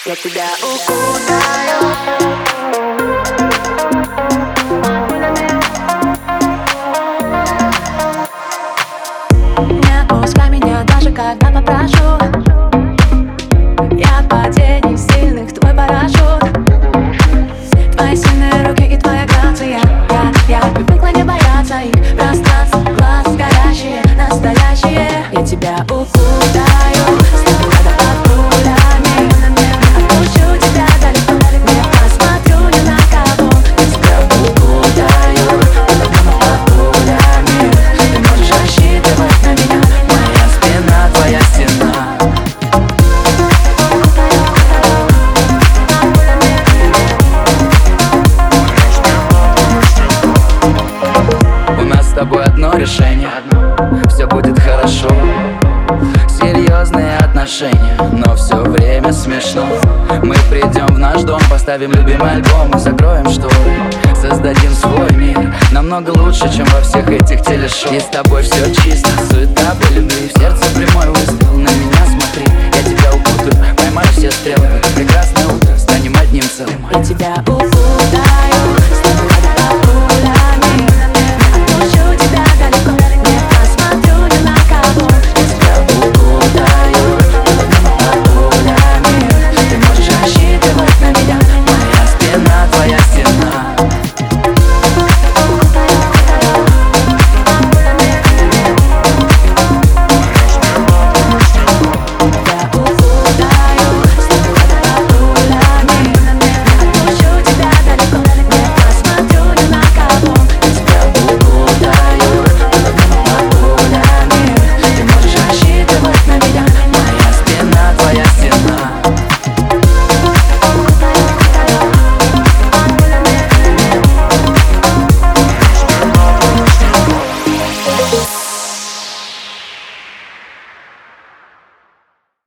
Я тебя укутаю. Не отпускай меня, даже когда попрошу. Я от падений сильных твой парашют. Твои сильные руки и твоя грация. Я привыкла не бояться их пространств, глаз горящие, настоящие. Я тебя укутаю, стану рядом под пулями. Отпущу тебя далеко, не посмотрю ни на кого. Я тебя укутаю, под пулями. Ты можешь рассчитывать на меня, моя спина, твоя стена. С тобой одно решение, все будет хорошо. Серьезные отношения, но все время смешно. Мы придем в наш дом, поставим любимый альбом и закроем шторы. Создадим свой мир, намного лучше, чем во всех этих телешоу. И с тобой все чисто, суета по любви, в сердце прямой.